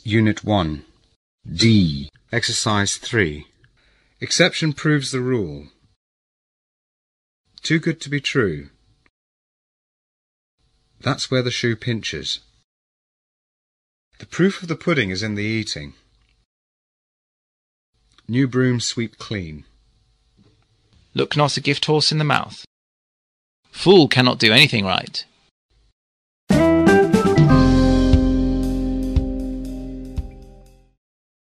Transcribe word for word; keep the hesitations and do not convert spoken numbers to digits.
Unit one. D. Exercise three. Exception proves the rule. Too good to be true. That's where the shoe pinches. The proof of the pudding is in the eating. New brooms sweep clean. Look not a gift horse in the mouth. Fool cannot do anything right.